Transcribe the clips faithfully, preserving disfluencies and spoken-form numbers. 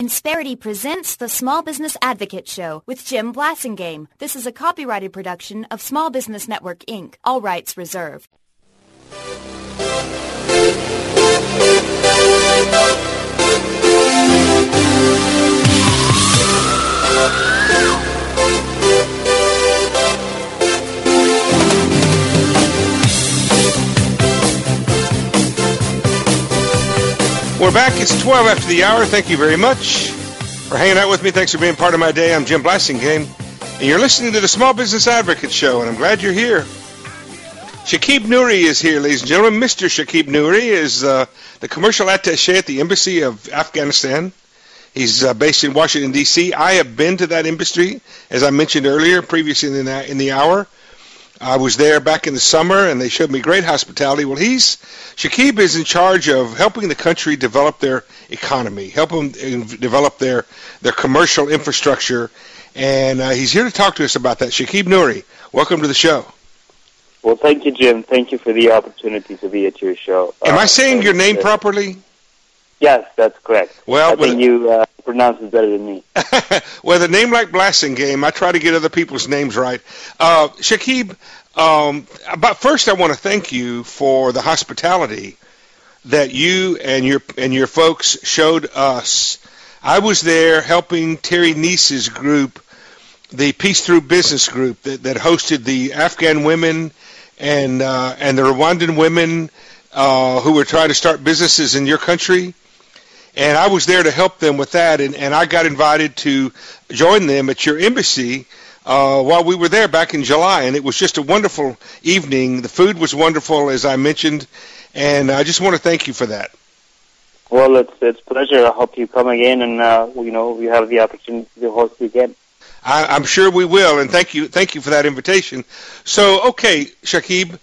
Insperity presents the Small Business Advocate Show with Jim Blasingame. This is a copyrighted production of Small Business Network, Incorporated. All rights reserved. We're back. It's twelve after the hour. Thank you very much for hanging out with me. Thanks for being part of my day. I'm Jim Blasingame, and you're listening to the Small Business Advocate Show, and I'm glad you're here. Shakib Nouri is here, ladies and gentlemen. Mister Shakib Nouri is uh, the commercial attaché at the Embassy of Afghanistan. He's uh, based in Washington, D C I have been to that embassy, as I mentioned earlier, previously in the, in the hour. I was there back in the summer, and they showed me great hospitality. Well, he's Shakib is in charge of helping the country develop their economy, help them develop their, their commercial infrastructure, and uh, he's here to talk to us about that. Shakib Nouri, welcome to the show. Well, thank you, Jim. Thank you for the opportunity to be at your show. Am uh, I saying your name uh, properly? Yes, that's correct. Well, I think you uh, pronounce it better than me. With a name like Blasingame, I try to get other people's names right. Uh, Shakib, um, but first I want to thank you for the hospitality that you and your and your folks showed us. I was there helping Terry Neese's group, the Peace Through Business group that, that hosted the Afghan women and uh, and the Rwandan women uh, who were trying to start businesses in your country. And I was there to help them with that, and, and I got invited to join them at your embassy uh, while we were there back in July, and it was just a wonderful evening. The food was wonderful, as I mentioned, and I just want to thank you for that. Well, it's it's a pleasure. I hope you come again, and uh, you know we have the opportunity to host you again. I, I'm sure we will, and thank you, thank you for that invitation. So, okay, Shakib,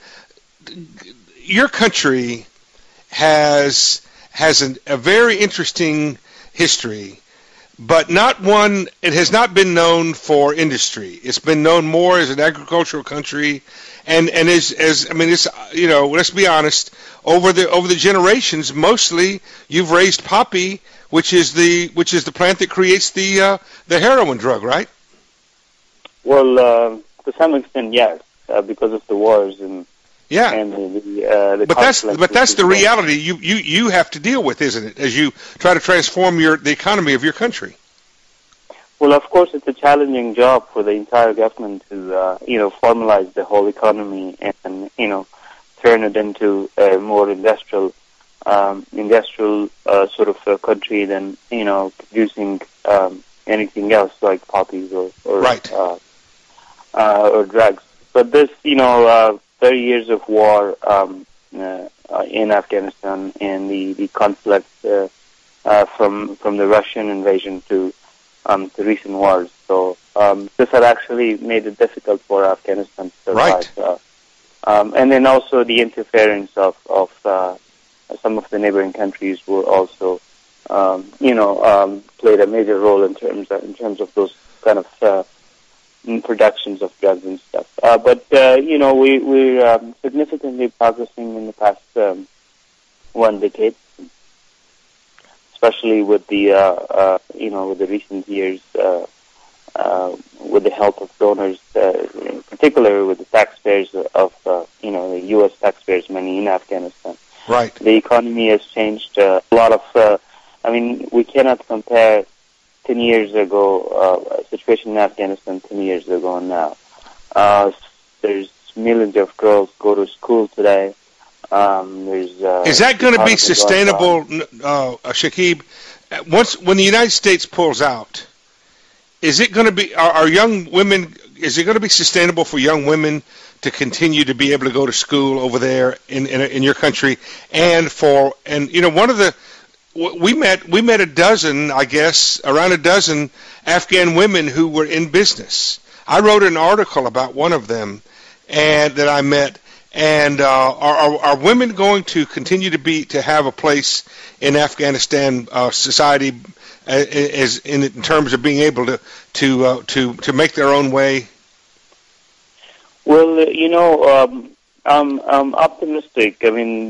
your country has has an, a very interesting history, but not one, it has not been known for industry. It's been known more as an agricultural country, and, and as, as, I mean, it's, you know, let's be honest, over the, over the generations, mostly you've raised poppy, which is the, which is the plant that creates the, uh, the heroin drug, right? Well, uh, to some extent, yes, uh, because of the wars and Yeah, and the, the, uh, the but that's but that's the reality you, you, you have to deal with, isn't it? As you try to transform your the economy of your country. Well, of course, it's a challenging job for the entire government to uh, you know formalize the whole economy and you know turn it into a more industrial um, industrial uh, sort of a country than you know producing um, anything else like poppies or or, right. uh, uh, or drugs. But this, you know. Uh, thirty years of war um, uh, uh, in Afghanistan and the, the conflict uh, uh, from from the Russian invasion to um, the recent wars. So um, this had actually made it difficult for Afghanistan to survive. Right. Uh, um, and then also the interference of, of uh, some of the neighboring countries were also, um, you know, um, played a major role in terms of, in terms of those kind of uh, productions of drugs and stuff. Uh, but, uh, you know, we, we're um, significantly progressing in the past um, one decade, especially with the, uh, uh, you know, with the recent years, uh, uh, with the help of donors, uh, in particular with the taxpayers of, uh, you know, the U S taxpayers' money in Afghanistan. Right. The economy has changed uh, a lot of, uh, I mean, we cannot compare ten years ago, uh, situation in Afghanistan ten years ago now. Uh, there's millions of girls go to school today. Um, there's uh, Is that going to be sustainable, uh, Shakib? Once when the United States pulls out, is it going to be? Are, are young women? Is it going to be sustainable for young women to continue to be able to go to school over there in in, in your country? And for and you know one of the We met we met a dozen, I guess, around a dozen Afghan women who were in business. I wrote an article about one of them, and that I met. And uh, are, are are women going to continue to be to have a place in Afghanistan uh, society, as in, in terms of being able to to uh, to to make their own way? Well, you know, um, I'm I'm optimistic. I mean, the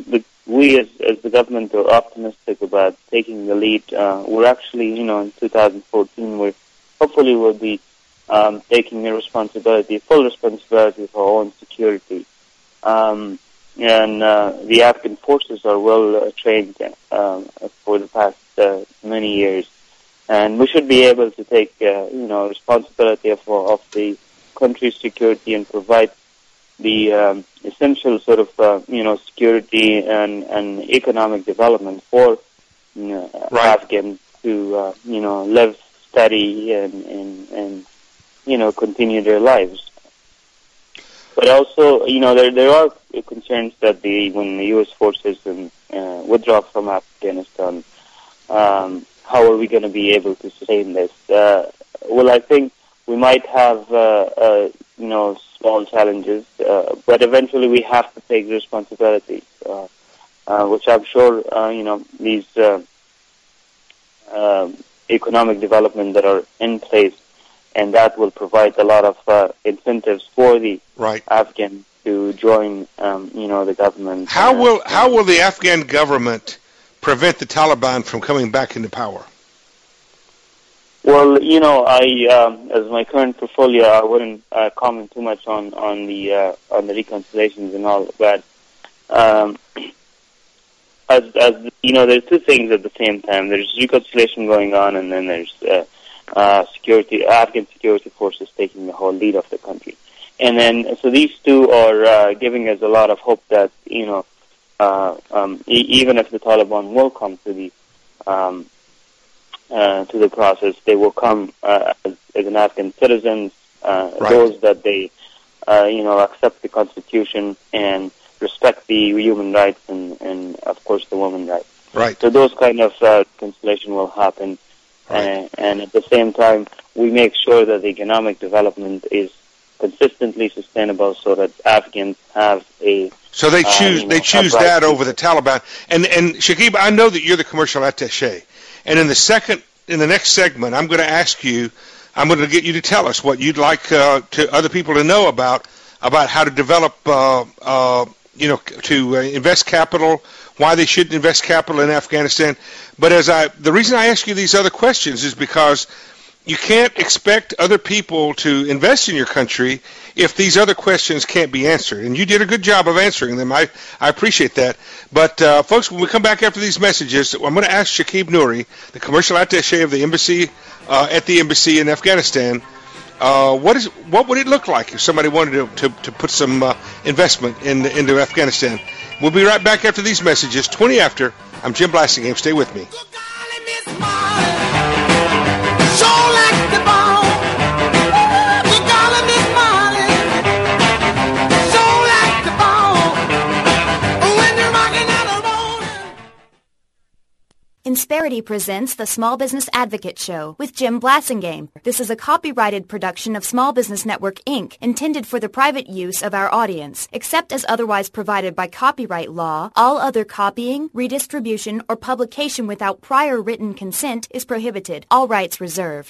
we as, as the government are optimistic about taking the lead. Uh, we're actually, you know, in two thousand fourteen, we're hopefully we'll be um, taking the responsibility, full responsibility for our own security. Um, and uh, the Afghan forces are well uh, trained uh, for the past uh, many years, and we should be able to take, uh, you know, responsibility of, of the country's security and provide the um, essential sort of, uh, you know, security and, and economic development for you know, right. Afghans to, uh, you know, live steady and, and, and, you know, continue their lives. But also, you know, there there are concerns that the when the U S forces um, uh, withdraw from Afghanistan, um, how are we going to be able to sustain this? Uh, well, I think we might have, uh, uh, you know, small challenges, uh, but eventually we have to take responsibility, uh, uh, which I'm sure, uh, you know, these uh, uh, economic development that are in place, and that will provide a lot of uh, incentives for the right. Afghans to join, um, you know, the government. How uh, will how will the Afghan government prevent the Taliban from coming back into power? Well, you know, I um, as my current portfolio, I wouldn't uh, comment too much on on the uh, on the reconciliations and all, but um, as as you know, there's two things at the same time. There's reconciliation going on, and then there's uh, uh, security, Afghan security forces taking the whole lead of the country. And then, so these two are uh, giving us a lot of hope that, you know, uh, um, e- even if the Taliban will come to the um, uh, to the process, they will come uh, as, as an Afghan citizens, uh, right. those that they, uh, you know, accept the constitution and respect the human rights and, and of course, the women's rights. Right. So those kind of uh, reconciliation will happen. Right. Uh, and at the same time, we make sure that the economic development is consistently sustainable, so that Afghans have a so they choose uh, you know, they choose that future. over the Taliban. And and Shakib, I know that you're the commercial attaché, and in the second in the next segment, I'm going to ask you, I'm going to get you to tell us what you'd like uh, to other people to know about about how to develop, uh, uh, you know, to uh, invest capital, why they should invest capital in Afghanistan. But as I, the reason I ask you these other questions is because you can't expect other people to invest in your country if these other questions can't be answered. And you did a good job of answering them. I, I appreciate that. But, uh, folks, when we come back after these messages, I'm going to ask Shakib Nouri, the commercial attaché of the embassy, uh, at the embassy in Afghanistan, uh, what is what would it look like if somebody wanted to, to, to put some uh, investment in, into Afghanistan? We'll be right back after these messages, twenty after. I'm Jim Blasingame. Stay with me. Insperity presents the Small Business Advocate Show with Jim Blasingame. This is a copyrighted production of Small Business Network, Incorporated, intended for the private use of our audience. Except as otherwise provided by copyright law, all other copying, redistribution, or publication without prior written consent is prohibited. All rights reserved.